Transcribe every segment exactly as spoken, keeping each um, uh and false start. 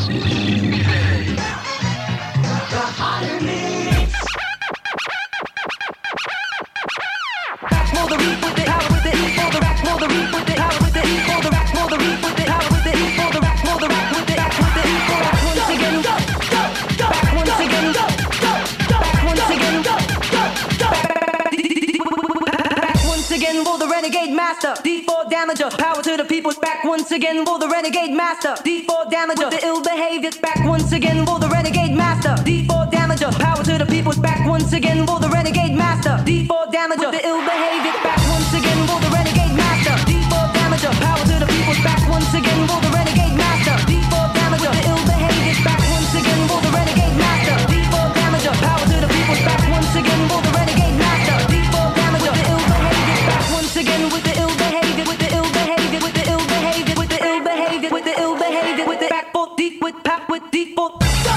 Once again for the renegade master, D four damager, the ill behavior. Back once again for the renegade master, D four damager, power to the people. Back once again for the renegade master, D four damager, the ill behavior. Back once again for the renegade master, D four damager, power to the people. Back once again for the renegade master, D four damager, the ill behavior. Back once again for the renegade master, D four damager, power to the people. Back once again for the renegade master, D four damager, the ill behavior. Back once again with the ill behavior, with the ill behavior, with the ill behavior, with the ill behavior, with the ill behavior, with the back foot deep with pap with deep foot.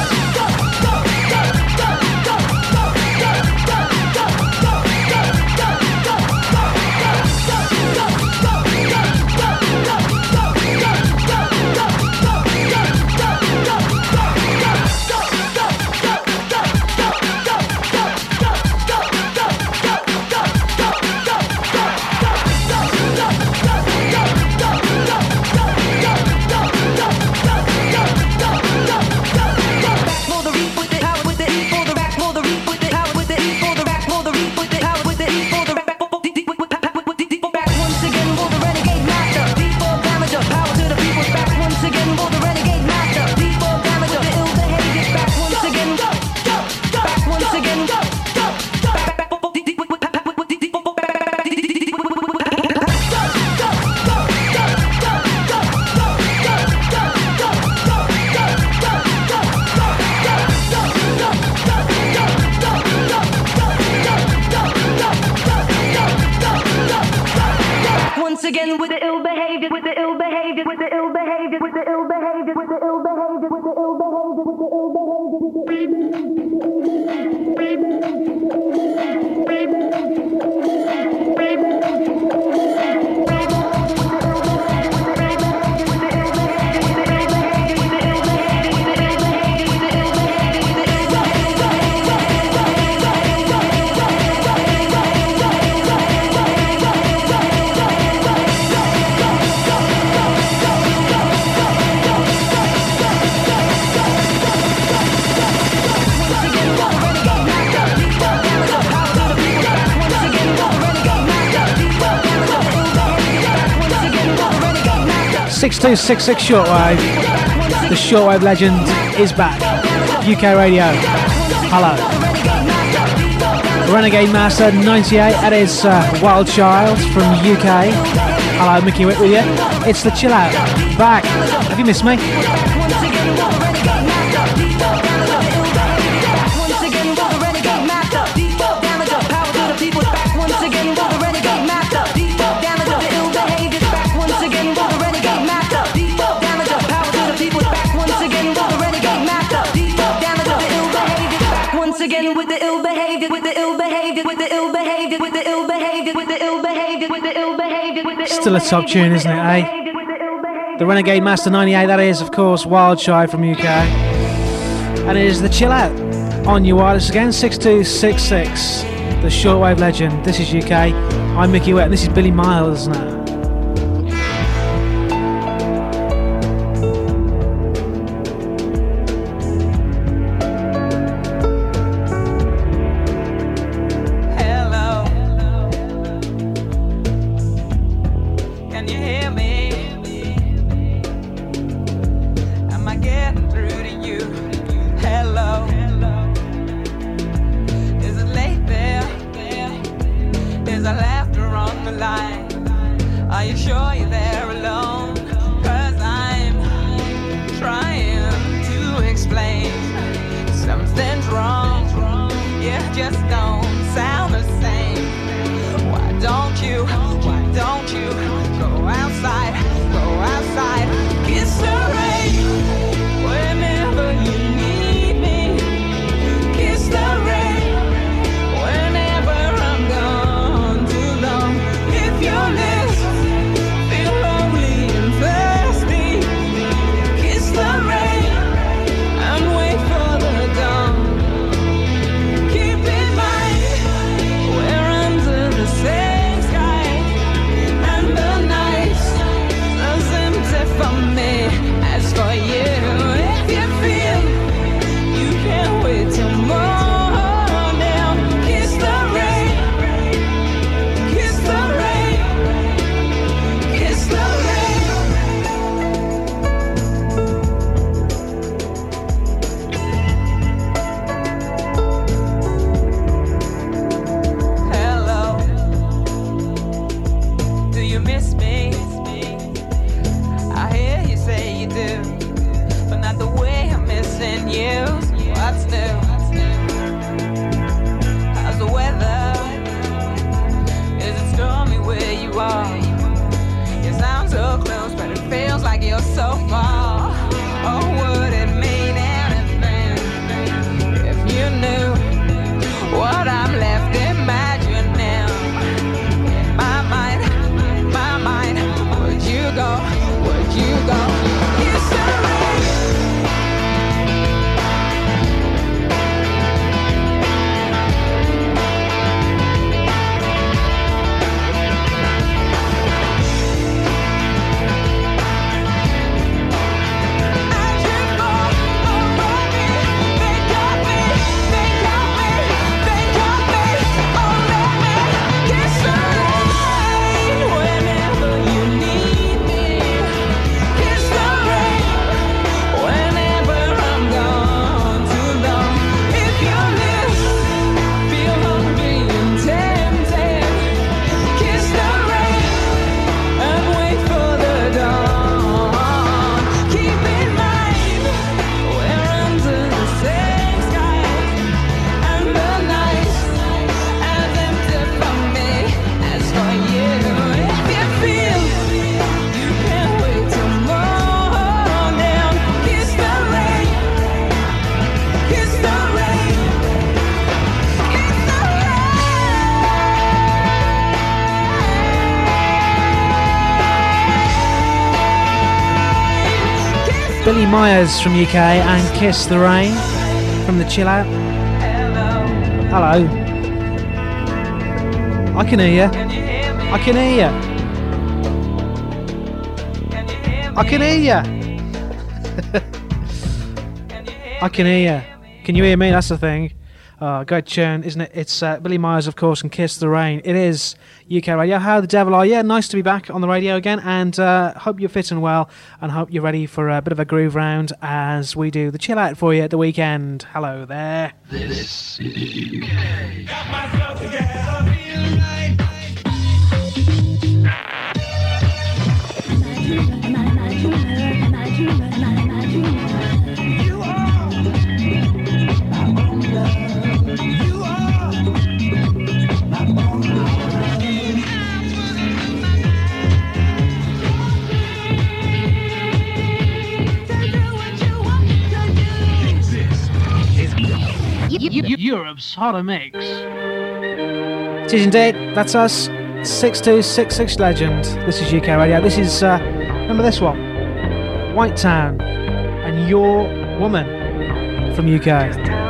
Again with the ill behavior, with the ill behavior, with the ill behavior, with the ill behavior, with the ill behavior, with the ill behavior, with the ill behavior, with the six two six six shortwave. The shortwave legend is back. U K radio. Hello. Renegade Master ninety-eight. That is uh, Wild Child from U K. Hello, Mickey Witt with you. It's the Chill Out. Back. Have you missed me? Again with the ill behavior, with the ill behavior, with the ill behavior, with the ill behavior, with the ill behavior, with the ill behavior, with the still a top tune, isn't it, eh? The Renegade Master ninety-eight, that is, of course, Wild Child from U K. And it is the Chill Out on your wireless again, six two six six. The shortwave legend. This is U K. I'm Mickey Witt, and this is Billy Miles now. There's a laughter on the line. Billy Myers from U K and Kiss the Rain from the Chill Out. Hello. I can hear you. I can hear you. I can hear you. I can hear you. Can you hear me? That's the thing. Oh, great tune, isn't it? It's uh, Billy Myers, of course, and Kiss the Rain. It is U K Radio. How the devil are you? Nice to be back on the radio again, and uh, hope you're fit and well, and hope you're ready for a bit of a groove round as we do the chill out for you at the weekend. Hello there. This is U K. Got myself together, feeling right. Europe's Hotter Mix. It is indeed. That's us. six two six six Legend. This is U K Radio. This is, uh, remember this one? White Town and Your Woman from U K.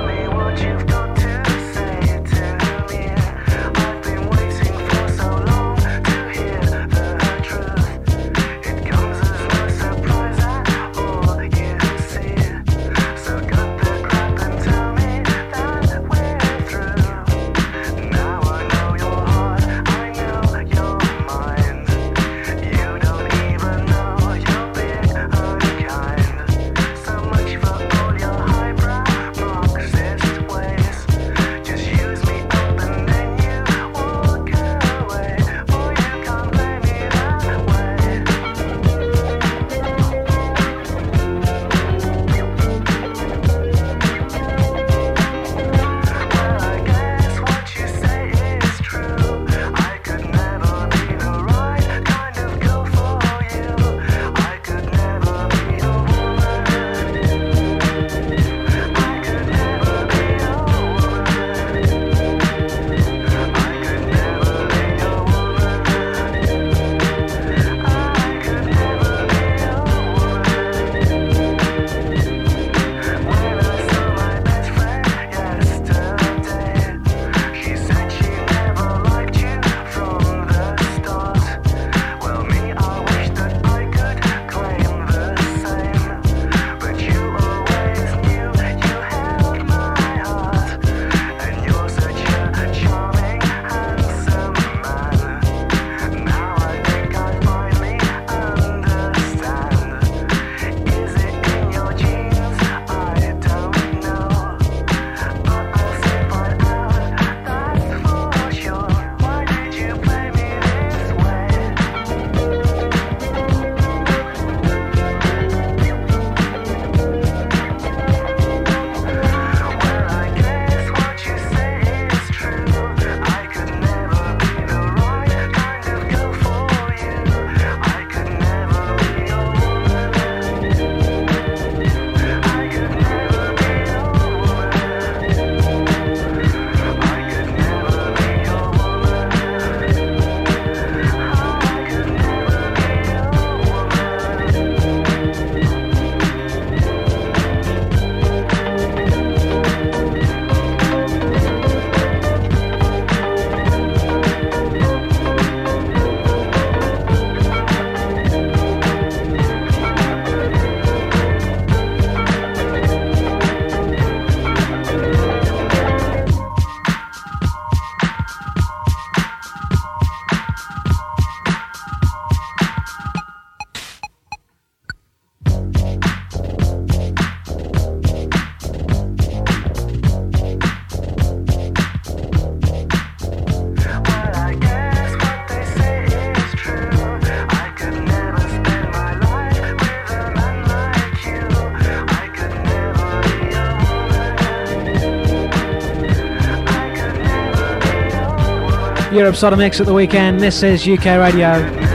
Europe's Hotter Mix at the weekend. This is U K Radio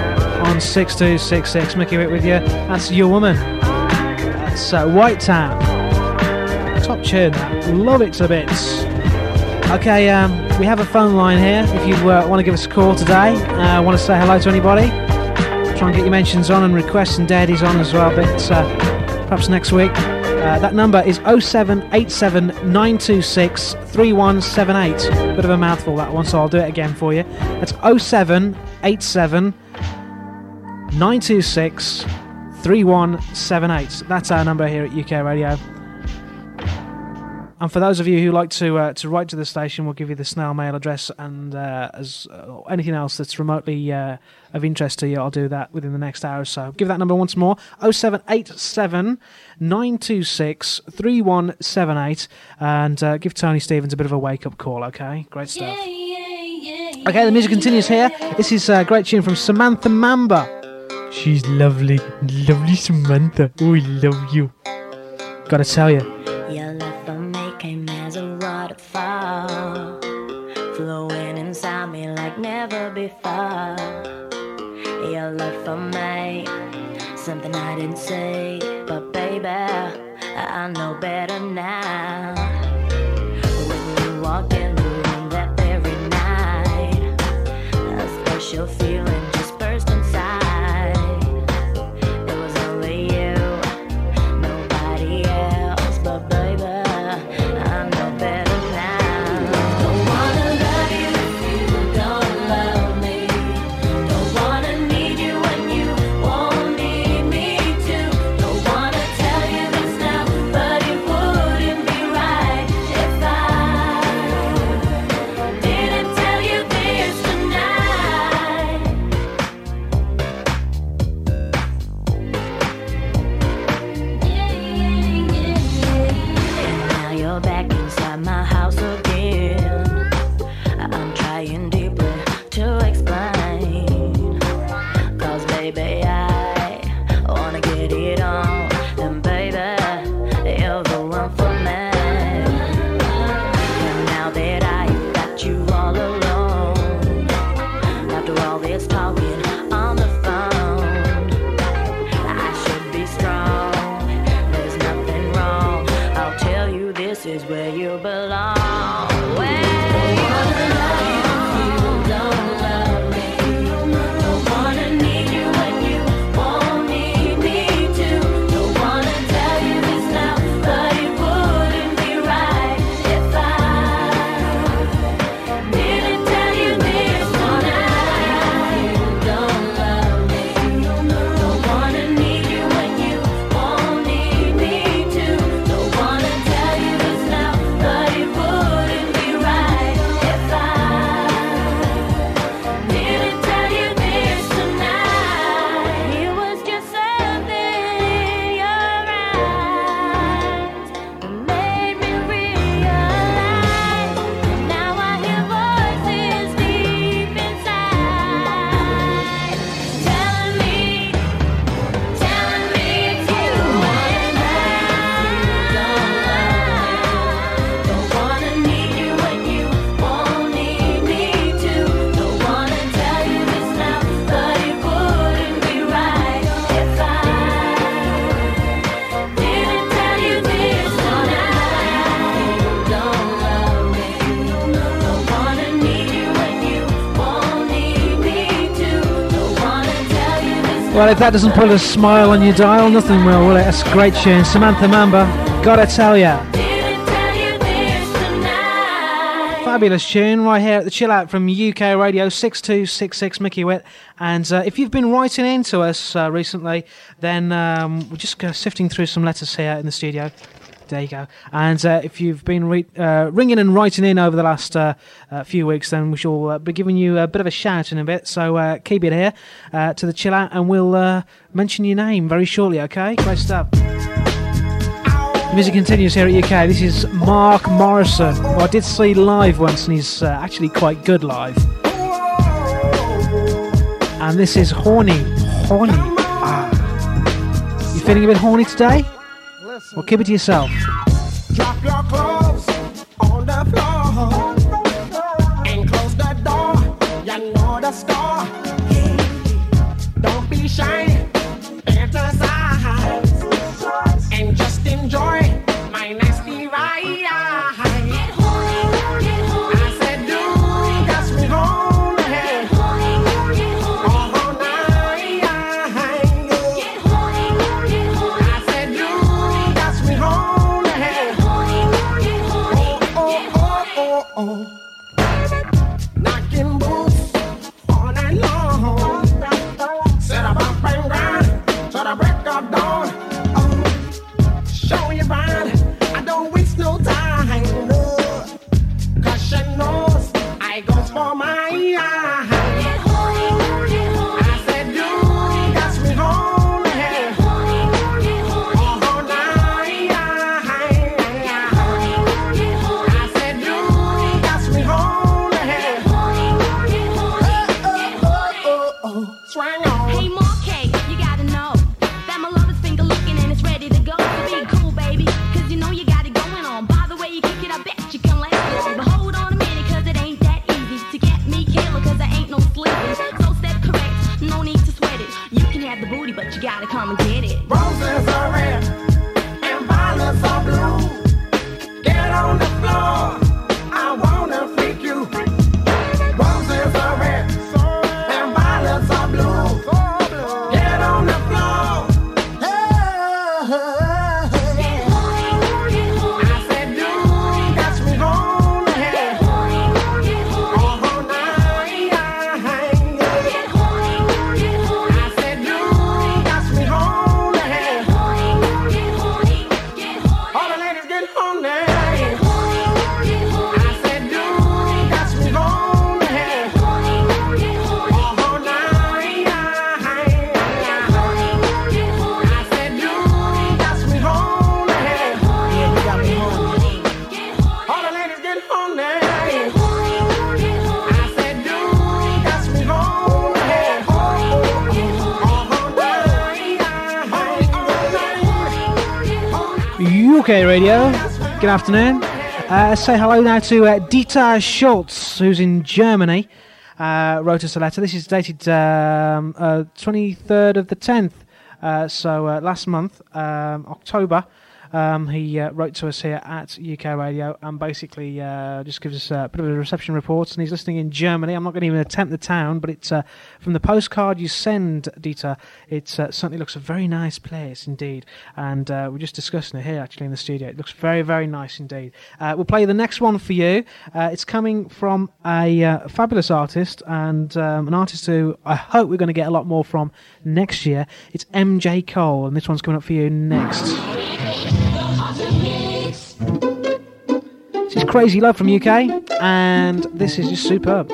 on six two six six. Mickey Witt with you. That's Your Woman. That's uh, White Town. Top tune. Love it to bits. Okay, um, we have a phone line here. If you uh, want to give us a call today, uh, want to say hello to anybody, try and get your mentions on and requests and daddies on as well. But uh, perhaps next week. Uh, that number is oh seven eight seven nine two six three one seven eight. Bit of a mouthful that one, so I'll do it again for you. That's oh seven eight seven nine two six three one seven eight. That's our number here at U K Radio. And for those of you who like to uh, to write to the station, we'll give you the snail mail address, and uh, as uh, anything else that's remotely uh, of interest to you, I'll do that within the next hour or so. Give that number once more, oh seven eight seven nine two six three one seven eight, and uh, give Tony Stevens a bit of a wake-up call, okay? Great stuff. Okay, the music continues here. This is a great tune from Samantha Mamba. She's lovely, lovely Samantha. Oh, I love you. Gotta tell you. Your love for me came as a waterfall, flowing inside me like never before. Your love for me, something I didn't say, but baby, I know better now. When you walk in the room that very night, a special feeling just burst inside. It was only you, nobody else, but baby, I know better now. Don't wanna love you if you don't love me. Don't wanna need you when you won't need me too. Don't wanna tell you this now, but it wouldn't be right if I didn't tell you this tonight. Yeah, yeah, yeah. And now you're back inside my house again. I'm trying deeply to explain, 'cause baby I wanna get it on, and baby you're the one for me. And now that I've got you all alone, after all this talking on the phone, I should be strong, there's nothing wrong. I'll tell you this is where you belong. Where you belong. Don't love me. Don't wanna need you when you won't need me too. Don't wanna tell you this now, but it wouldn't be right if I didn't tell you this tonight. Don't love me. Don't wanna need you when you won't need me too. Don't wanna tell you this now, but it wouldn't be right if I didn't tell you this tonight. It was just something in your eyes that made me realize. Now I hear voices deep inside telling me, telling me it's you and I. Don't wanna need you when you won't need me too. Don't wanna tell you this now, but it wouldn't be right if I didn't tell you this tonight. Don't love me. Don't wanna need you when you won't need me too. Don't wanna tell you this. Well, if that doesn't put a smile on your dial, nothing will, will it? That's a great tune. Samantha Mamba, gotta tell ya. Didn't tell you this tonight. Fabulous tune right here at the Chill Out from U K Radio six two six six Mickey Witt. And uh, if you've been writing in to us uh, recently, then um, we're just uh, sifting through some letters here in the studio. There you go. And uh, if you've been re- uh, ringing and writing in over the last uh, uh, few weeks, then we shall uh, be giving you a bit of a shout in a bit. So uh, keep it here uh, to the Chill Out, and we'll uh, mention your name very shortly, okay? Great stuff. The music continues here at U K. This is Mark Morrison, who I did see live once, and he's uh, actually quite good live. And this is Horny. Horny. Ah. You feeling a bit horny today? Well, keep it to yourself. Drop your clothes on the floor and close the door. You know the score. Don't be shy, fantasize, and just enjoy my nasty ride. Get horny, get horny. I said, dude, that's me horny. Get horny, get horny. All night. Get horny, get horny. I said, dude. U K Radio. Good afternoon. Uh, say hello now to uh, Dieter Schultz, who's in Germany. Uh, wrote us a letter. This is dated um, uh, twenty-third of the tenth, uh, so uh, last month, um, October. Um, he uh, wrote to us here at U K Radio and basically uh, just gives us a bit of a reception report, and he's listening in Germany. I'm not going to even attempt the town, but it's uh, from the postcard you send, Dieter, it uh, certainly looks a very nice place indeed, and uh, we're just discussing it here actually in the studio. It looks very, very nice indeed. Uh, we'll play the next one for you. Uh, it's coming from a uh, fabulous artist, and um, an artist who I hope we're going to get a lot more from next year. It's M J Cole, and this one's coming up for you next. This is Crazy Love from U K, and this is just superb.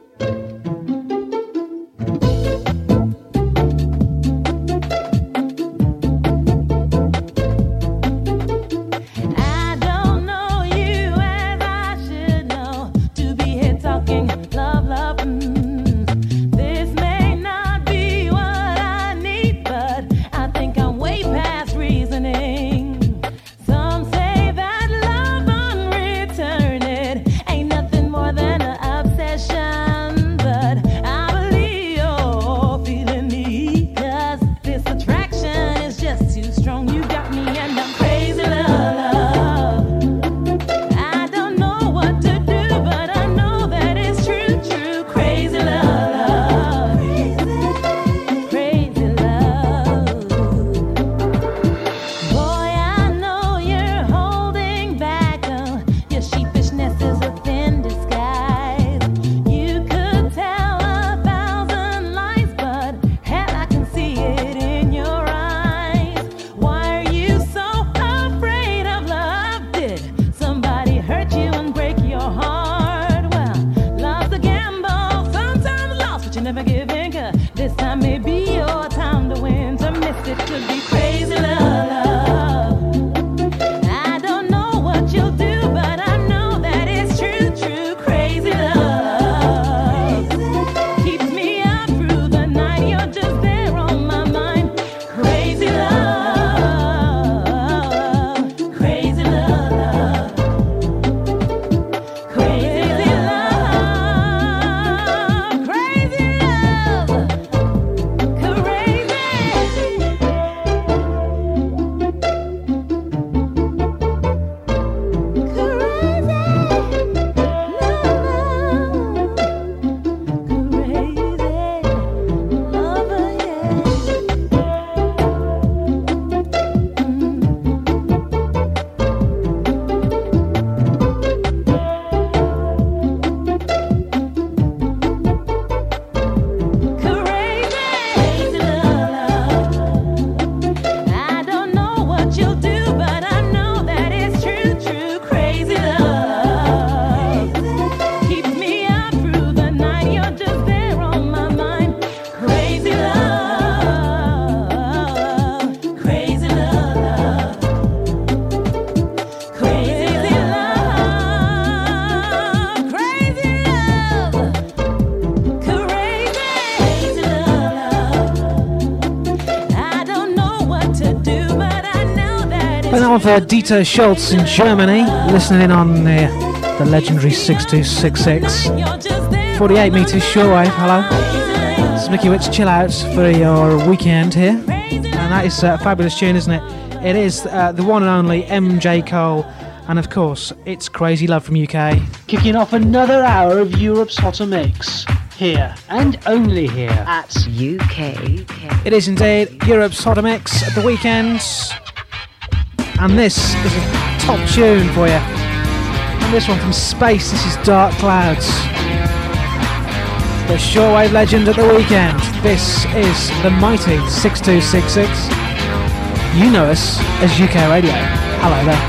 For Dieter Schultz in Germany, listening in on uh, the legendary six two six six, forty-eight metres shortwave. Hello, this is Mickey Witt's Chill Out for your weekend here, and that is a fabulous tune, isn't it? It is uh, the one and only M J Cole, and of course it's Crazy Love from U K. Kicking off another hour of Europe's Hotter Mix, here and only here at U K. It is indeed Europe's Hotter Mix at the weekends. And this is a top tune for you. And this one from space, this is Dark Clouds. The shortwave legend at the weekend. This is the mighty six two six six. You know us as U K Radio. Hello there.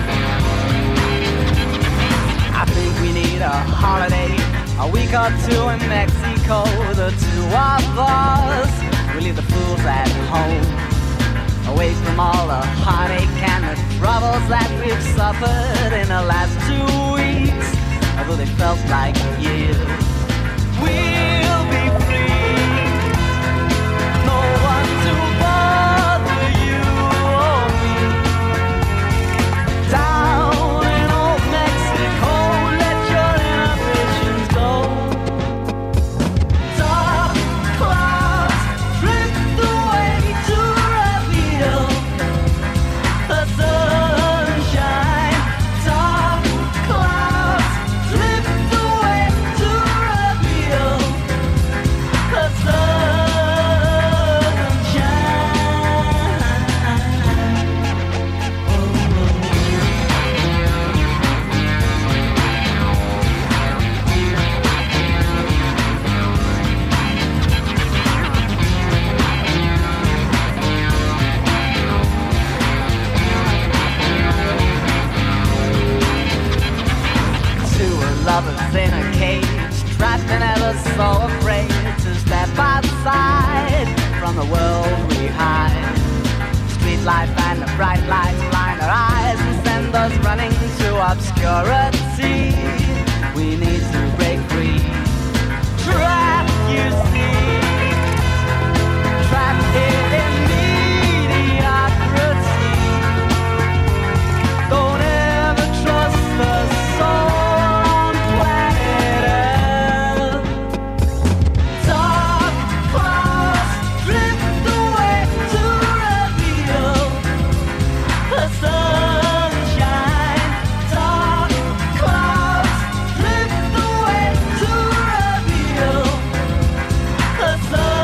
I think we need a holiday, a week or two in Mexico. The two of us, we leave the fools at home, away from all the heartache and the troubles that we've suffered in the last two weeks, although they felt like years. We'll be free, no one to bother you or me. lovers in a cage, trapped and ever so afraid to step outside from the world we hide. Street life and the bright lights blind our eyes and send us running to obscurity. We need to break free. Trapped, you see, trapped in mediocrity. Don't ever trust the soul on planet Earth. Dark clouds drift away to reveal the sunshine. Dark clouds drift away to reveal the sunshine.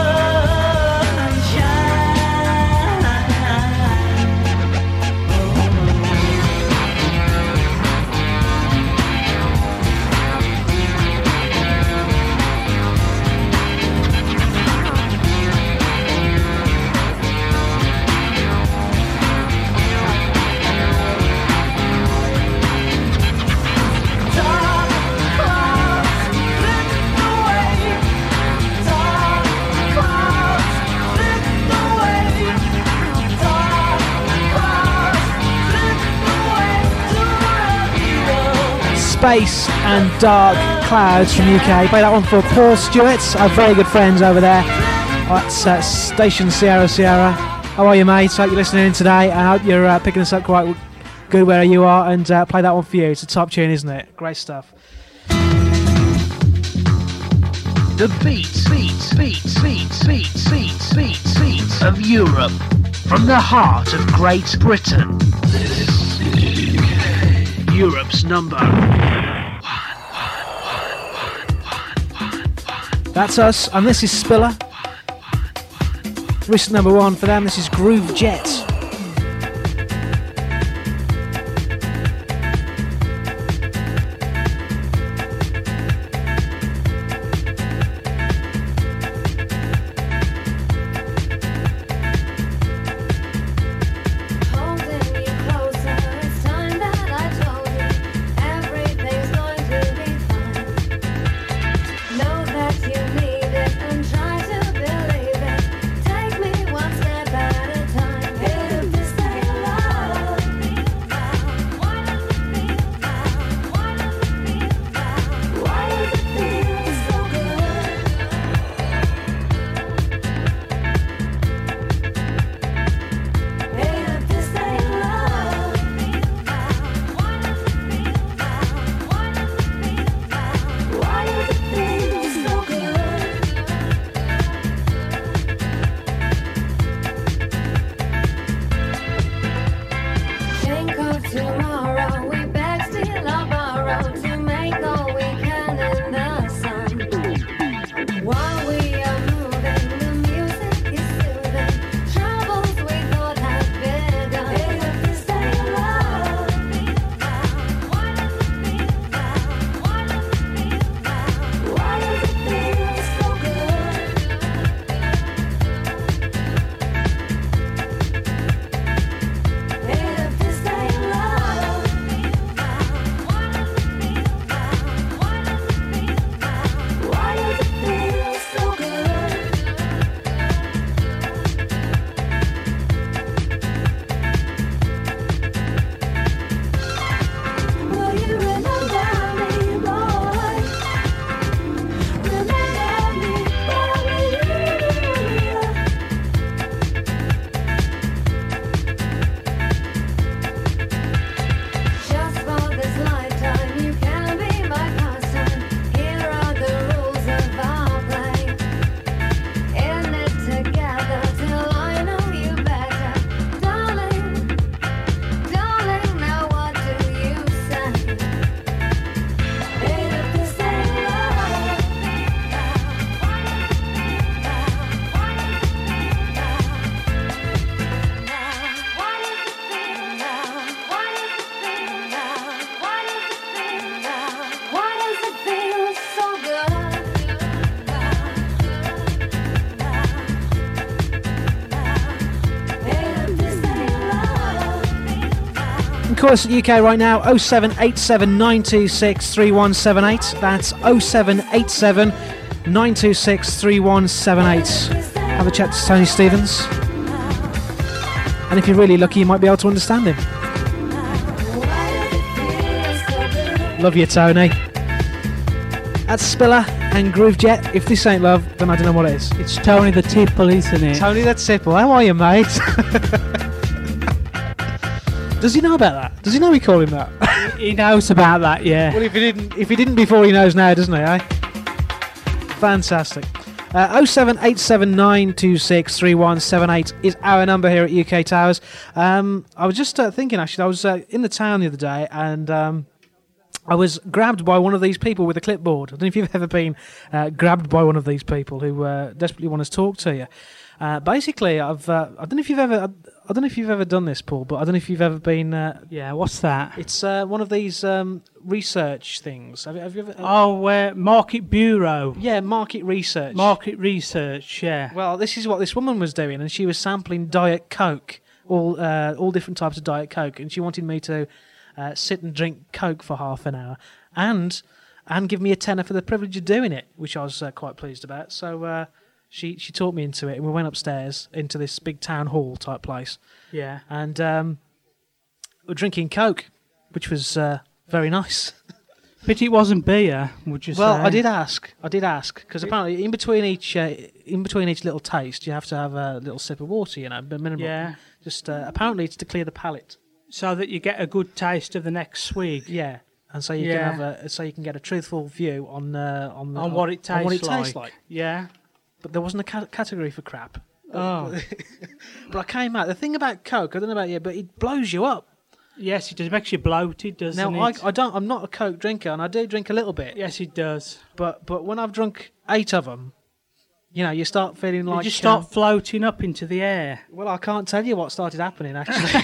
Dark clouds drift away. Dark clouds drift away. Dark clouds drift away to reveal. Space and Dark Clouds from U K. Play that one for Paul Stewart, our very good friends over there at uh, Station Sierra Sierra. How are you, mate? Hope you're listening in today. I hope you're uh, picking us up quite good where you are, and uh, play that one for you. It's a top tune, isn't it? Great stuff. The beats, beats, beats, beats, beats, beats, beats, beats of Europe, from the heart of Great Britain. Europe's number. That's us, and this is Spiller. Risk number one for them. This is Groove Jet. Holding you closer, it's time that I told you everything's going to be fine. Know that you need it and try to believe it. Take me one step at a time. If this ain't love, why does it feel bad? Why does it feel bad? Why does it feel so good? If this ain't love, why does it feel bad? Why does it feel bad? Why does it feel so good? Think of tomorrow, we beg, steal or borrow to make all we can in the sun. While we are moving, the music is soothing troubles we thought had begun. If this ain't love, why does it feel bad? Why does it feel bad? Why does it feel so good? If this ain't love, call us at U K right now, oh seven eight seven nine two six three one seven eight. That's oh seven eight seven nine two six three one seven eight. Have a chat to Tony Stevens. And if you're really lucky, you might be able to understand him. Love you, Tony. That's Spiller and Groovejet. If this ain't love, then I don't know what it is. It's Tony the Tipple, isn't it? Tony the Tipple. How are you, mate? Does he know about that? Does he know we call him that? He knows about that, yeah. Well, if he didn't, if he didn't before, he knows now, doesn't he? Eh? Fantastic. Uh, oh seven eight seven nine two six three one seven eight is our number here at U K Towers. Um, I was just uh, thinking, actually, I was uh, in the town the other day, and um, I was grabbed by one of these people with a clipboard. I don't know if you've ever been uh, grabbed by one of these people who uh, desperately want to talk to you. Uh, basically, I've uh, I don't know if you've ever I don't know if you've ever done this, Paul, but I don't know if you've ever been. Uh, Yeah, what's that? it's uh, one of these um, research things. Have, you- have you ever? Oh, uh, Market Bureau. Yeah, market research. Market research, yeah. Well, this is what this woman was doing, and she was sampling Diet Coke, all uh, all different types of Diet Coke, and she wanted me to uh, sit and drink Coke for half an hour, and and give me a tenner for the privilege of doing it, which I was uh, quite pleased about. So uh, she she talked me into it, and we went upstairs into this big town hall type place, Yeah. and um, we were drinking Coke, which was uh, very nice. But it wasn't beer, would you Well, say? I did ask. I did ask because apparently in between each uh, in between each little taste, you have to have a little sip of water. You know, but minimum. Yeah. Just uh, apparently it's to clear the palate. So that you get a good taste of the next swig. Yeah, and so you Yeah. can have a so you can get a truthful view on uh, on, the, On what it tastes on what it like. tastes like. Yeah. But there wasn't a ca- category for crap. Oh. But I came out. The thing about Coke, I don't know about you, but it blows you up. Yes, it does. It makes you bloated, doesn't Now I, it? I don't. I'm not a Coke drinker, and I do drink a little bit. Yes, it does. But but when I've drunk eight of them, you know, you start feeling like you just start um, floating up into the air. Well, I can't tell you what started happening, actually.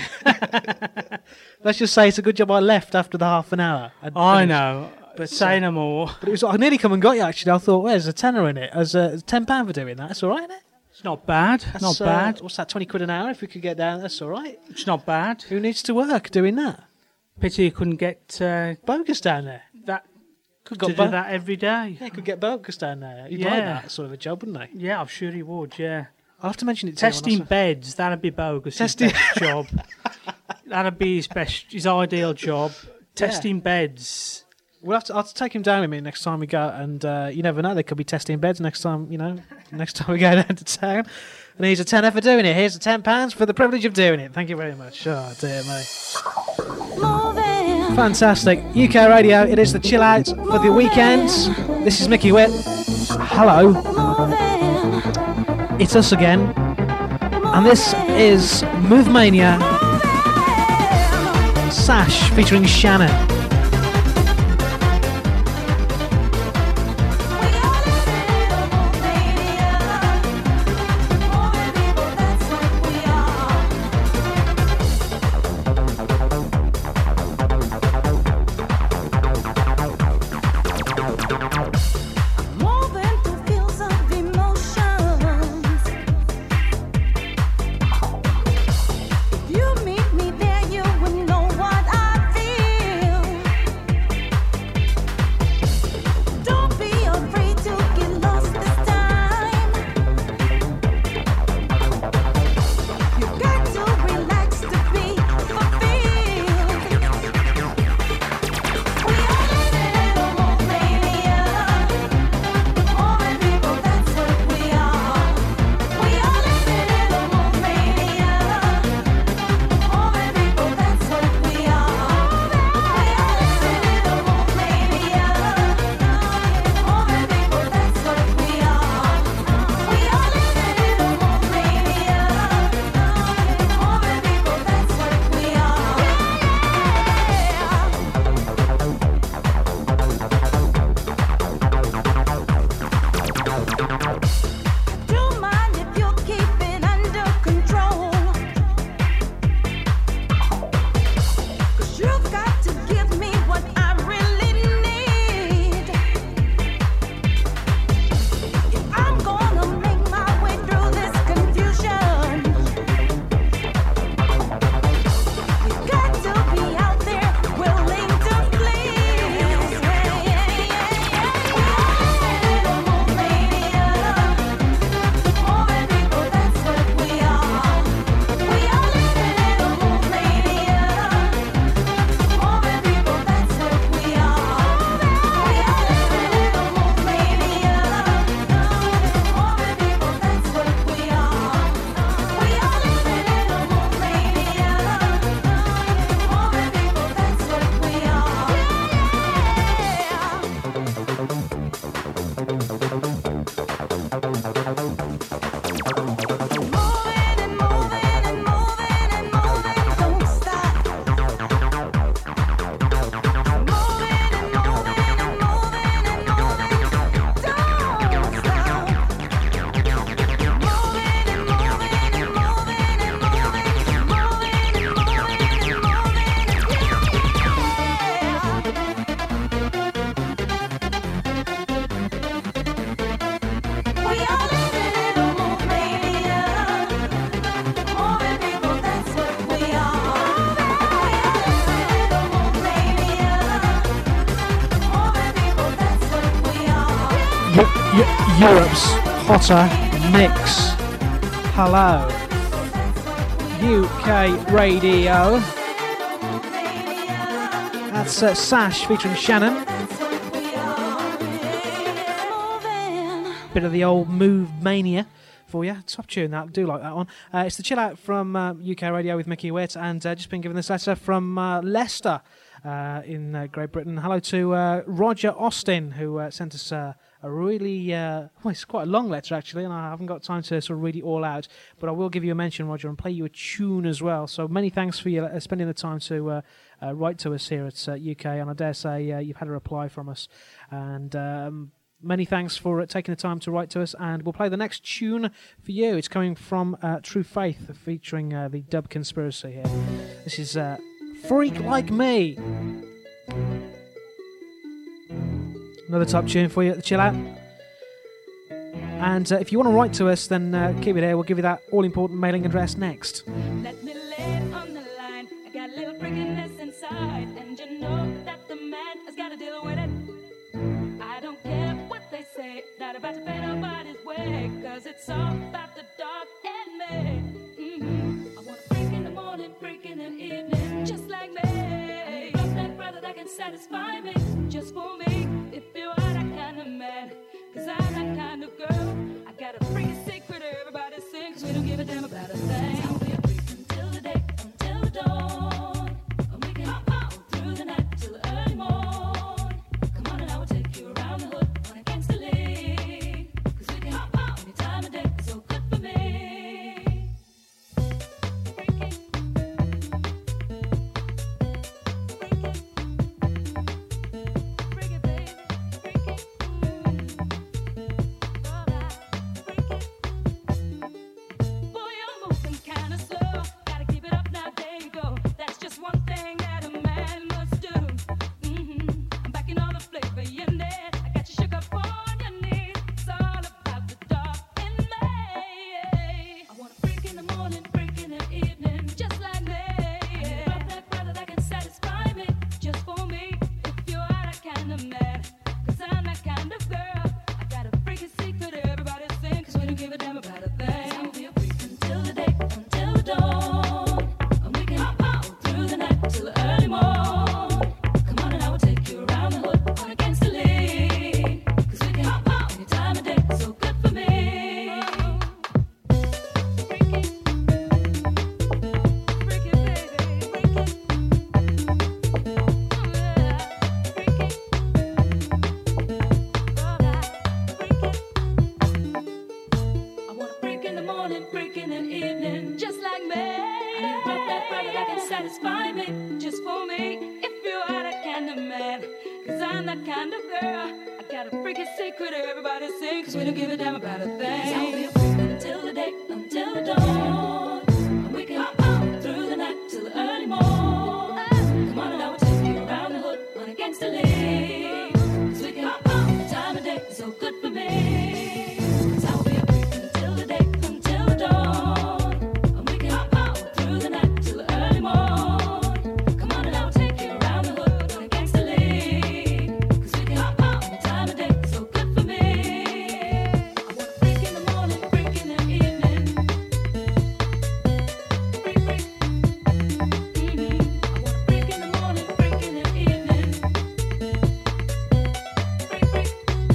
Let's just say it's a good job I left after the half an hour. I'd I finished. know. But, But say uh, no more. But it was, I nearly come and got you, actually. I thought, well, there's a tenner in it. There's a ten pounds for doing that. That's all right, isn't it? It's not bad. That's, not uh, bad. What's that, twenty quid an hour if we could get down? That's all right. It's not bad. Who needs to work doing that? Pity you couldn't get uh, Bogus down there. that Could to got do bo- that every day. Yeah, could get bogus down there. You'd like Yeah. that sort of a job, wouldn't they? Yeah, I'm sure he would. Yeah. I'll have to mention it to you. Testing when I beds, that'd be bogus. Testing- His best job. That'd be his best, his ideal job. Testing beds. We'll have to, I'll have to take him down with me next time we go, and uh, you never know, they could be testing beds next time, you know, next time we go down to town. And here's a tenner for doing it. Here's a ten pounds for the privilege of doing it. Thank you very much. Oh, dear me. Fantastic. U K Radio, it is the chill out for the weekend. This is Mickey Witt. Hello. It's us again. And this is Move Mania Sash featuring Shannon. You meet me there, you would know what I feel. Eu- Europe's hotter mix. Hello, U K Radio. That's uh, Sash featuring Shannon. Bit of the old Move Mania for you. Top tune that. I do like that one. Uh, it's the Chill Out from uh, U K Radio with Mickey Witt, and uh, just been given this letter from uh, Leicester uh, in uh, Great Britain. Hello to uh, Roger Austin, who uh, sent us uh, a really, uh, well, it's quite a long letter actually, and I haven't got time to sort of read it all out, but I will give you a mention, Roger, and play you a tune as well. So many thanks for you uh, spending the time to uh, uh, write to us here at uh, U K, and I dare say uh, you've had a reply from us, and um, many thanks for uh, taking the time to write to us, and we'll play the next tune for you. It's coming from uh, True Faith, featuring uh, the Dub Conspiracy here. This is uh, Freak Like Me. Another top tune for you at the Chill Out. And uh, if you want to write to us, then uh, keep it here. We'll give you that all-important mailing address next. Let me lay it on the line. I got a little freakiness inside, and you know that the man has got to deal with it. I don't care what they say, not about to pay nobody's way, cause it's all about the dark and me. Mm-hmm. I want to freak in the morning, freak in the evening, just like me. I need a that brother that can satisfy me, just for me. If you are that kind of man, cause I'm that kind of girl. I got a freaking secret everybody sings, we don't give a damn about a thing. I'll be a freak until the day, until the dawn, and we can hop out through the night till the early morn. Come on and I will take you around the hood on a gangster league, cause we can hop out any time of day, it's so good for me. Freaky, freaky, freaky baby, freaky, mm. Alright, freaky. Boy, you're moving kinda slow, gotta keep it up now, there you go. That's just one thing that a man must do. Mm-hmm. I'm backing all the flavor you need. I got you shook up on your knees. It's all about the dark in me. I want to freak in the morning, freak in the evening, just like me. I love that brother that can satisfy me, just for me. If you are that kind of man, cause I'm that kind of girl. I got a freaking secret everybody sing, cause we don't give a damn about a thing. I'll be a freak until the day, until the dawn, and we can hop out through the night till the early morn. Come on and I will take you around the hood on a gangster league, cause we can hop out any time of day, it's so good for me. Freaky, freaky baby, freaky, oh yeah, freaky, alright, freaky. I wanna freak in the morning, freak in the evening, just like me. I need a rough that brother that can satisfy me, just for me. If you are that kind of man, cause I'm that kind of girl. I got a freaking secret everybody sing, cause we don't give a damn about a thing. I'll be a freak until the day, until the dawn, and we can hop out through the night till the early morn. Come on and I will take you around the hood on a gangster league, cause we can hop out any time of day, it's so good for me. Cause I'll be a freak until the day, until the dawn, and we can hop out through the night till the early morn. Come on and I will take you around the hood on a gangster league, cause we can hop out any time of day, it's so good for me. I want to freak in the morning, freak in the evening, freak, freak, mm-hmm. I want to freak in the morning, freak in the evening, freak, freak,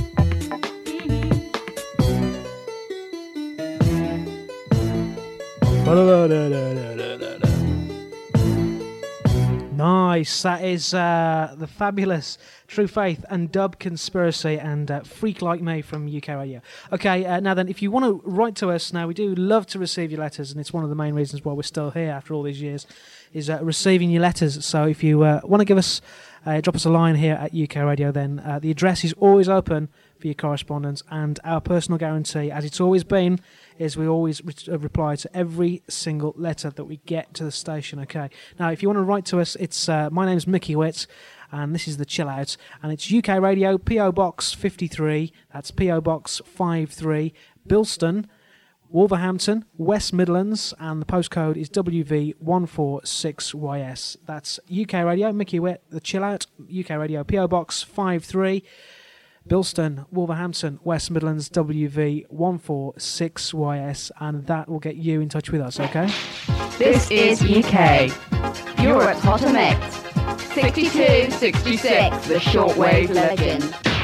Nice. That is uh, the fabulous True Faith and Dub Conspiracy and uh, Freak Like Me from U K Radio. Okay, uh, now then, if you want to write to us, now we do love to receive your letters, and it's one of the main reasons why we're still here after all these years, is uh, receiving your letters. So if you uh, want to give us, uh, drop us a line here at U K Radio, then uh, the address is always open for your correspondence, and our personal guarantee, as it's always been, is we always re- uh, reply to every single letter that we get to the station. Okay. Now, if you want to write to us, it's uh, my name's Mickey Witt, and this is the Chill Out, and it's U K Radio, P O Box fifty-three. That's P O Box fifty-three, Bilston, Wolverhampton, West Midlands, and the postcode is W V one four six Y S. That's U K Radio, Mickey Witt, the Chill Out, U K Radio, P O Box fifty-three. Bilston, Wolverhampton, West Midlands, W V one four six Y S, and that will get you in touch with us, okay? This is U K, Europe's hotter mix. sixty-two sixty-six, the shortwave legend.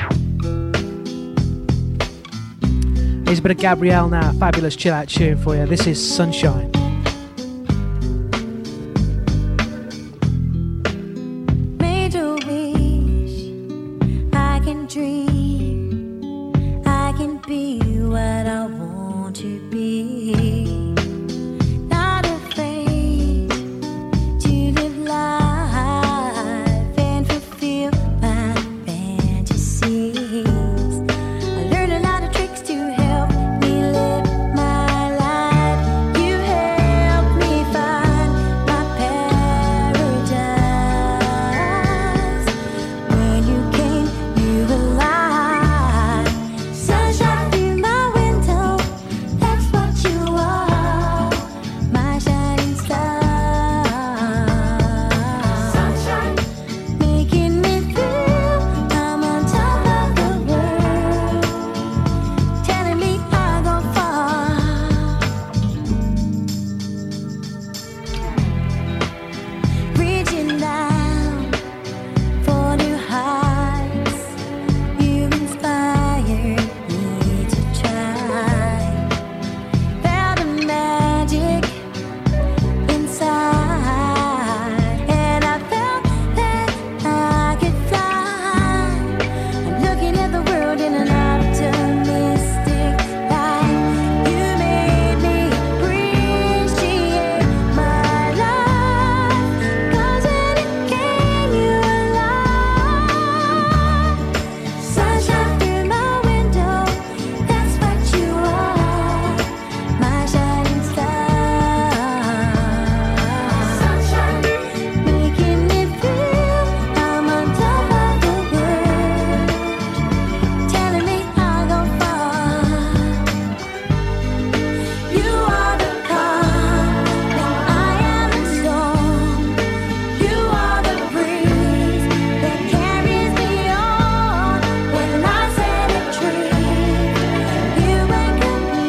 Here's a bit of Gabrielle now, fabulous chill out tune for you. This is Sunshine. Made a wish, I can dream, I can be what I want to be. Not afraid to live life and fulfill my fantasies. I learned a lot of tricks to help me live my life. You helped me find my paradise. When you came, you were alive. Sunshine through my window, that's what you are, my shining star. Sunshine, making me feel I'm on top of the world, telling me I go far. Reaching down for new heights, you inspired me to try. Felt the magic inside, and I felt that I could fly. I'm looking at the world in an optimistic light. You made me appreciate my life, 'cause when it came, you were alive. Sunshine through my window, that's what you are, my shining star. Sunshine, making me feel I'm on top of the world, telling me I'll go far. You are the calm when I am in storm. You are the breeze that carries me on. When I set a tree, you anchor me.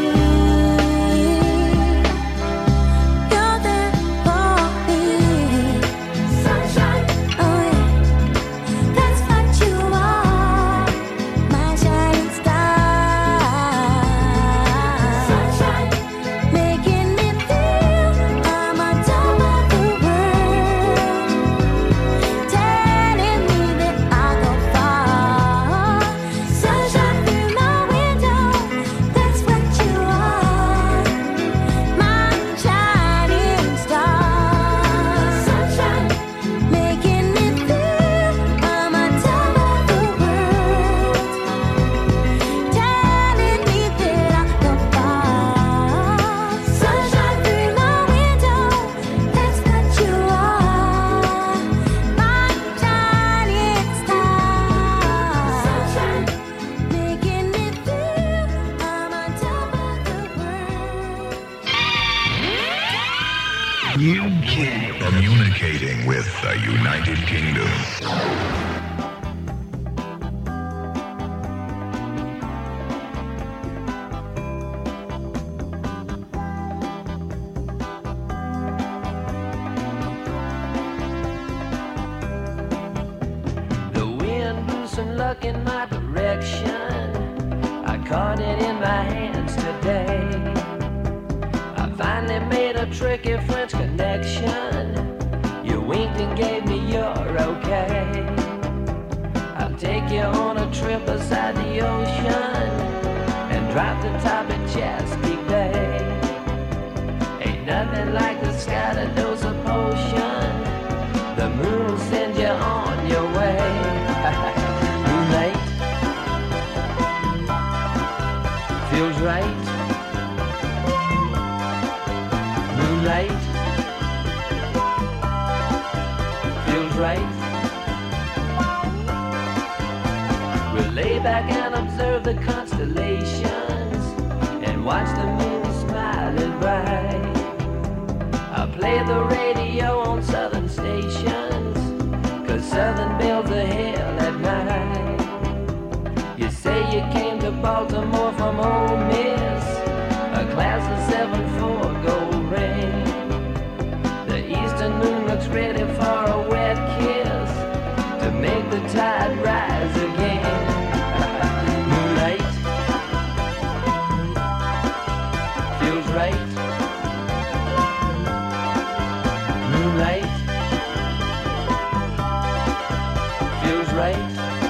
You're there for me. Sunshine, oh yeah, that's what you are, my shining star. Sunshine, making me feel I'm on top of the world, telling me that I go far. Sunshine through my window, that's what you are, my shining star. Sunshine, making me feel I'm on top of the world, telling me that I go far. Sunshine through my window, that's what you are, my shining star. Sunshine, making me feel I'm on top of the world. U K. Communicating with the United Kingdom. The wind blew some luck in my direction. I caught it in my hands today. I finally made a tricky French connection. You winked and gave me your okay. I'll take you on a trip beside the ocean and drop the top of Chesapeake Bay. Ain't nothing like the sky to dose a potion. The moon will send you on your way. Moonlight feels right. Moonlight feels right. We'll lay back and observe the constellations and watch the moon smiling bright. I'll play the radio on southern stations, 'cause southern bells are hell at night. You right.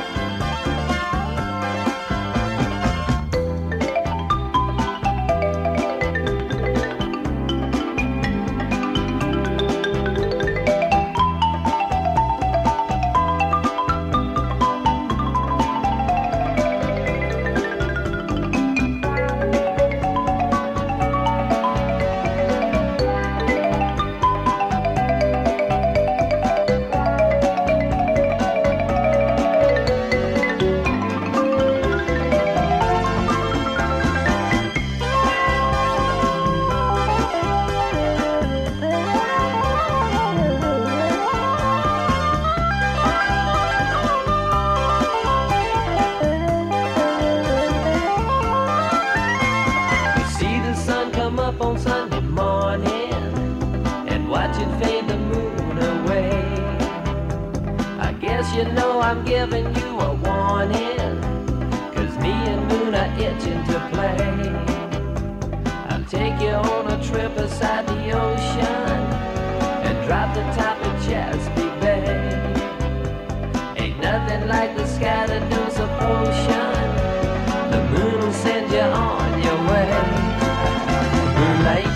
You know I'm giving you a warning, 'cause me and Moon are itching to play. I'll take you on a trip beside the ocean and drop the top of Chesapeake Bay. Ain't nothing like the scattered dose of potion. The moon will send you on your way. Moonlight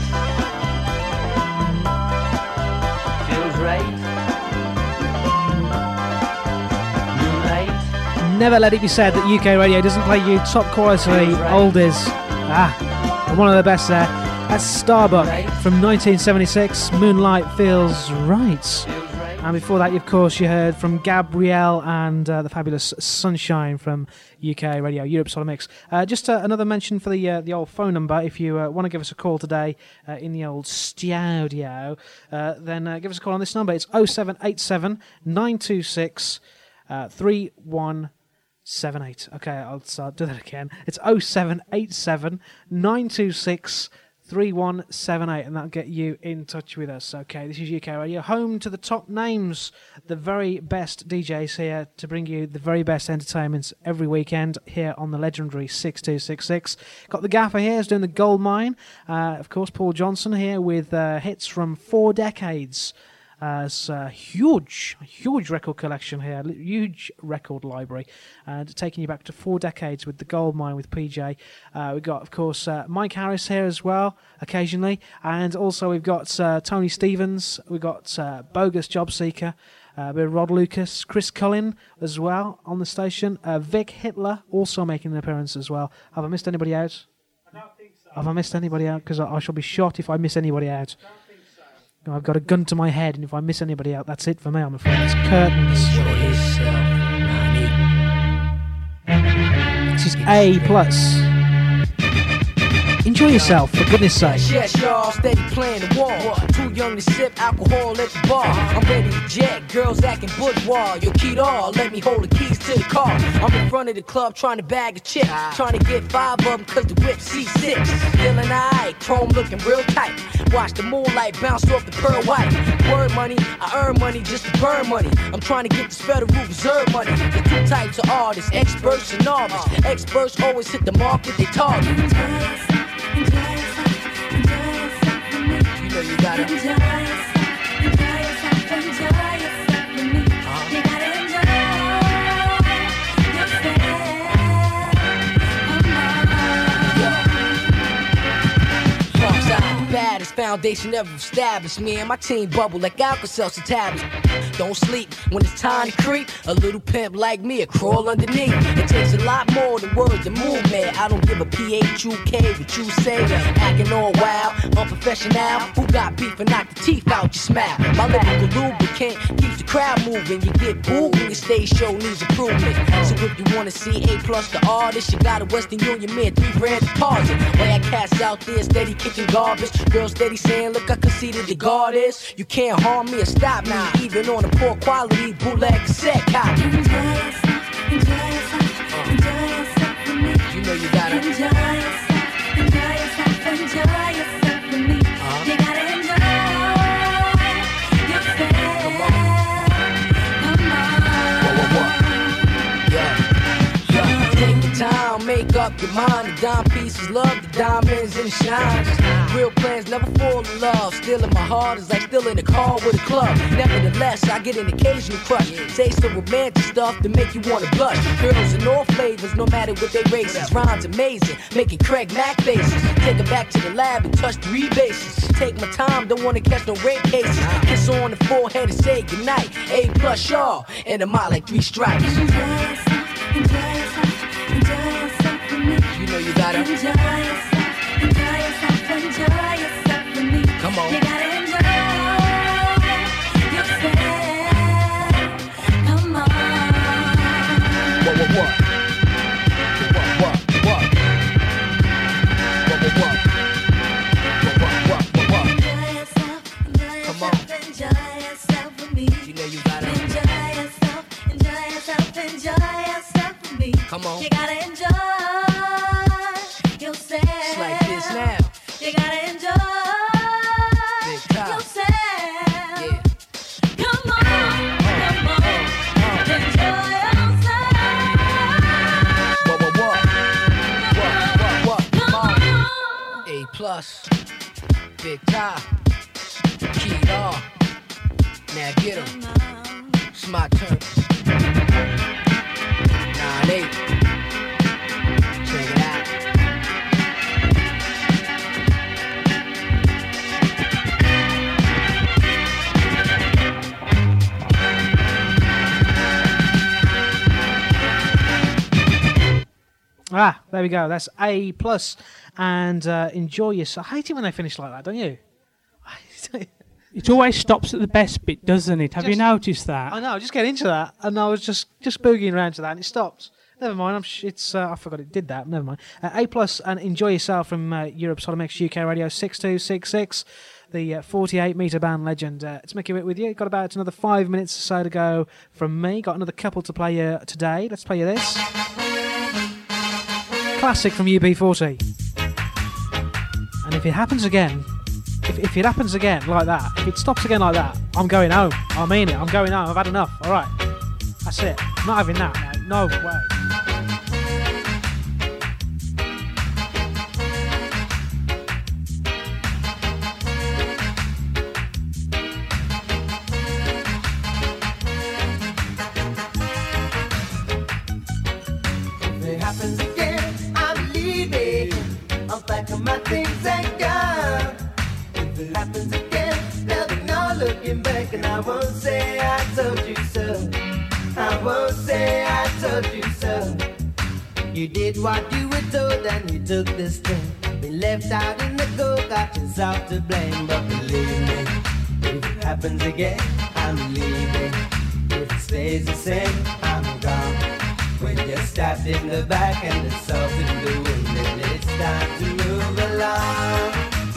feels right. Never let it be said that U K radio doesn't play you top quality oldies. Ah, and one of the best there. That's Starbuck from nineteen seventy-six. Moonlight Feels Right. And before that, of course, you heard from Gabrielle and uh, the fabulous Sunshine from U K Radio, Europe Solar Mix. Uh, just uh, another mention for the uh, the old phone number. If you uh, want to give us a call today uh, in the old studio, uh, then uh, give us a call on this number. It's oh seven eight seven, nine two six, three one seven eight. Okay, I'll start, do that again. It's oh seven eight seven, nine two six, three one seven eight, and that'll get you in touch with us. Okay, this is U K Radio, home to the top names, the very best D Js here to bring you the very best entertainments every weekend here on the legendary six two six six. Got the gaffer here, who's doing the gold mine. Uh, of course, Paul Johnson here with uh, hits from four decades. Uh, it's a huge, huge record collection here, huge record library, and taking you back to four decades with the gold mine with P J. Uh, we've got, of course, uh, Mike Harris here as well, occasionally, and also we've got uh, Tony Stevens, we've got uh, Bogus Job Seeker, uh, we have Rod Lucas, Chris Cullen as well on the station, uh, Vic Hitler also making an appearance as well. Have I missed anybody out? I don't think so. Have I missed anybody out? Because I, I shall be shot if I miss anybody out. I've got a gun to my head, and if I miss anybody out, that's it for me, I'm afraid. It's curtains. This is A plus. Enjoy yourself, for goodness sake. Yes, y'all, steady playing the wall. Too young to sip alcohol at the bar. I'm ready to jet, girls acting bourgeois. Yo, Keto, let me hold the keys to the car. I'm in front of the club trying to bag a chick. Trying to get five of them cause the whip C six. Feeling aight, chrome looking real tight. Watch the moonlight bounce off the pearl white. Word money, I earn money just to burn money. I'm trying to get this Federal Reserve money. There's two types of artists, experts and novice. Experts always hit the mark that they target. You know you gotta enjoy yourself, enjoy yourself, enjoy yourself with me. Uh-huh. You gotta enjoy yourself. Parks out the baddest foundation ever established. Me and my team bubble like Alka-Seltzer tablets. Don't sleep when it's time to creep. A little pimp like me, a crawl underneath. It takes a lot more than words to move, man. I don't give a P H U K what you say. Acting all wild, unprofessional. Who got beef and knock the teeth out your smile? My lyrical lubricant keeps the crowd moving. You get booed when your stage show needs improvement. So if you wanna see A plus the artist, you got a Western Union man, three grand deposit. Why I cats out there steady kicking garbage. Girls steady saying, look, I conceded the guard is. You can't harm me or stop me, even on a poor quality bootleg cassette copy. Enjoy yourself, enjoy yourself, enjoy yourself with me. You know you gotta enjoy yourself, enjoy yourself, enjoy yourself with me. Uh-huh. You gotta enjoy yourself. Come on, come on. Whoa, whoa, whoa. Yeah, yeah. Take your time, make Make up your mind, the dime pieces love the diamonds and the shines. Real plans never fall in love. Still in my heart is like still in a car with a club. Nevertheless, I get an occasional crush. Taste of romantic stuff to make you wanna blush. Girls in all flavors, no matter what they races. Rhymes amazing, making Craig Mack faces. Take her back to the lab and touch three bases. Take my time, don't wanna catch no rape cases. Kiss her on the forehead and say goodnight. A plus y'all, and I'm out like three stripes. Enjoy yourself, enjoy yourself, enjoy yourself with me. You know you gotta enjoy yourself, enjoy yourself, enjoy yourself with me. Come on. You gotta enjoy yourself. Come on. What, what, what? What, what, what? What, what, what? What, what, what, what, what? Enjoy yourself, enjoy Come on. yourself, enjoy yourself with me. You know you gotta enjoy yourself, enjoy yourself, enjoy yourself with me. Come on. You gotta enjoy yourself. It's like this now. You gotta enjoy Big time. yourself. Yeah. Come on, come on, enjoy yourself. What, what, what? What, what, what? Come on. A plus. Big time. Key off. Now get 'em. It's my turn. Nine eight. Check it out. Ah, there we go. That's A plus, and uh, enjoy yourself. I hate it when they finish like that, don't you? It always stops at the best bit, doesn't it? Have you Just- noticed that? I know. I just get into that, and I was just just boogieing around to that, and it stopped. Never mind. I'm sh- it's uh, I forgot it did that. Never mind. Uh, A plus and enjoy yourself from uh, Europe's Hot Mix U K Radio six two six six. The uh, forty-eight metre band legend. Uh, it's Mickey Witt with you. Got about another five minutes or so to go from me. Got another couple to play you today. Let's play you this. Classic from U B forty. And if it happens again, if, if it happens again like that, if it stops again like that, I'm going home. I mean it. I'm going home. I've had enough. All right. That's it. I'm not having that, mate. No way. If it happens again, I'm leaving. I'll pack up my things and go. If it happens again, there'll be no looking back, and I won't say I told you so. I won't say I told you so. You did what you were told and you took the step. Been left out in the cold, got yourself to blame. But believe me, if it happens again, I'm leaving. If it stays the same, I'm gone. When you're stabbed in the back and the salt in the wind, then it's time to move along.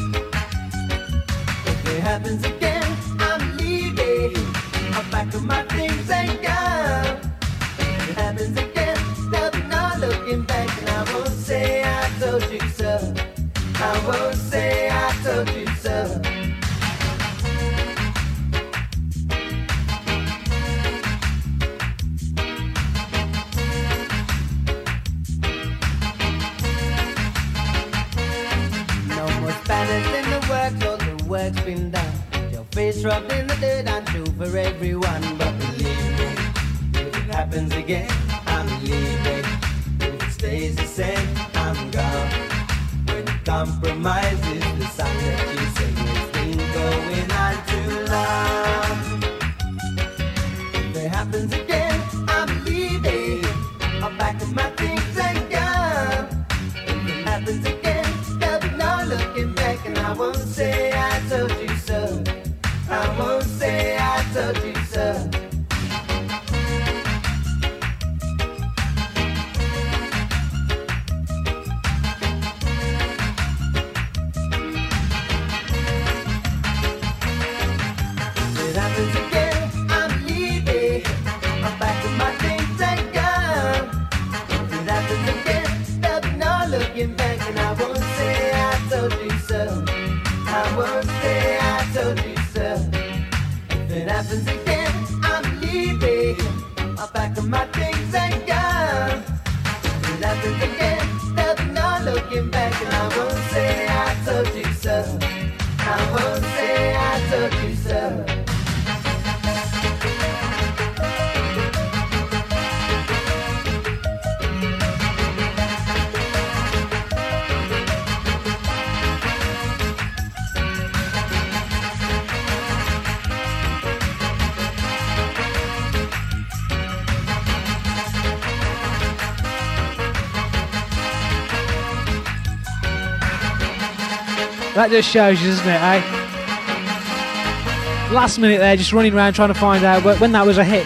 If it happens again, I'm leaving. I'll pack up my things and go. If it happens again, there'll be no looking back, and I won't say I told you so. I won't say I told you so. No more Spanish in the works, all the work's been done. Your face rubbed in the dirt and true for everyone. But believe me, if it happens again, I'm leaving. If it stays the same, I'm gone. When compromise is the song that you sing, it's been going on too long. If it happens again, I'm leaving. I'll pack up my things and go. If it happens again, there'll be no looking back, and I won't say I told you so. I won't say I told you so. If it happens again, I'm leaving. I'll That just shows you, doesn't it, eh? Last minute there, just running around trying to find out when that was a hit.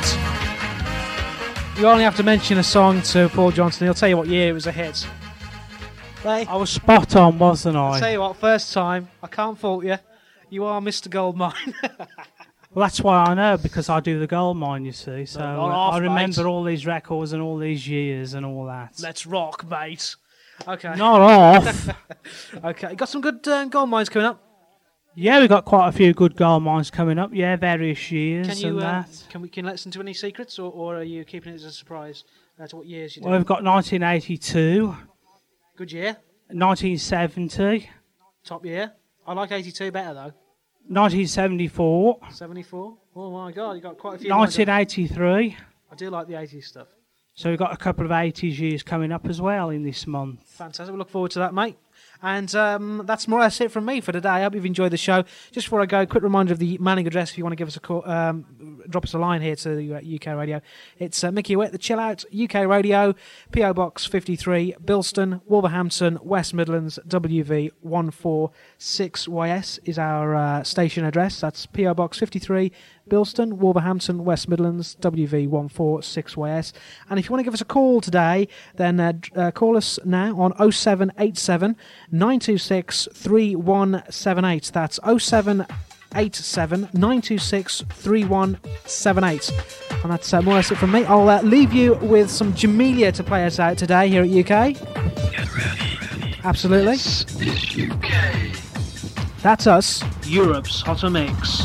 You only have to mention a song to Paul Johnson, he'll tell you what year it was a hit. Right? I was spot on, wasn't I? I'll tell you what, first time, I can't fault you. You are Mister Goldmine. Well, that's why I know, because I do the gold mine, you see. So Not uh, off, I remember mate. all these records and all these years and all that. Let's rock, mate. Okay. Not off. Okay, you got some good uh, gold mines coming up. Yeah, we've got quite a few good gold mines coming up. Yeah, various years Can you and uh, that. can we can you let us into any secrets, or, or are you keeping it as a surprise as to what years you do? Well, we've got nineteen eighty-two, Good year, nineteen seventy, top year. I like eighty-two better though. nineteen seventy-four, seventy-four. Oh my God, you got quite a few. lined up. nineteen eighty-three. I do like the eighties stuff. So we've got a couple of eighties years coming up as well in this month. Fantastic. We look forward to that, mate. And um, that's more or less it from me for today. I hope you've enjoyed the show. Just before I go, quick reminder of the mailing address if you want to give us a call, um, drop us a line here to the uh, U K Radio. It's uh, Mickey Witt, the Chill Out U K Radio, P O Box fifty-three, Bilston, Wolverhampton, West Midlands, W V one four six Y S is our uh, station address. That's P O Box fifty-three, Bilston, Wolverhampton, West Midlands, W V one four six Y S. And if you want to give us a call today, then uh, d- uh, call us now on oh seven eight seven, nine two six, three one seven eight. That's oh seven eight seven, nine two six, three one seven eight. And that's uh, more or less it from me. I'll uh, leave you with some Jamelia to play us out today here at U K. Get ready. Absolutely. This is U K. That's us. Europe's Hotter Mix.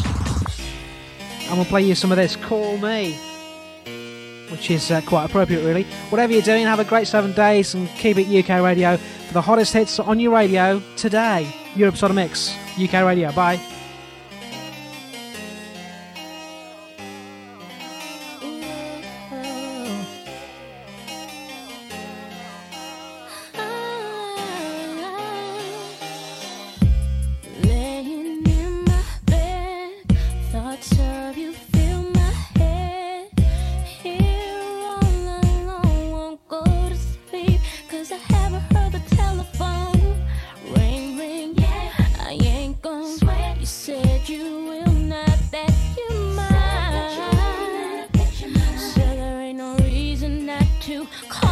And we'll play you some of this Call Me, which is uh, quite appropriate really. Whatever you're doing, have a great seven days and keep it U K Radio for the hottest hits on your radio today. Europe's Hotter Mix, U K Radio. Bye. Laying in my bed, thoughts of you fill my head. Here all alone, won't go to sleep, 'cause I haven't heard the telephone ring, ring. Yeah, I ain't gonna sweat. You said you will not, that you might. So there ain't no reason not to call.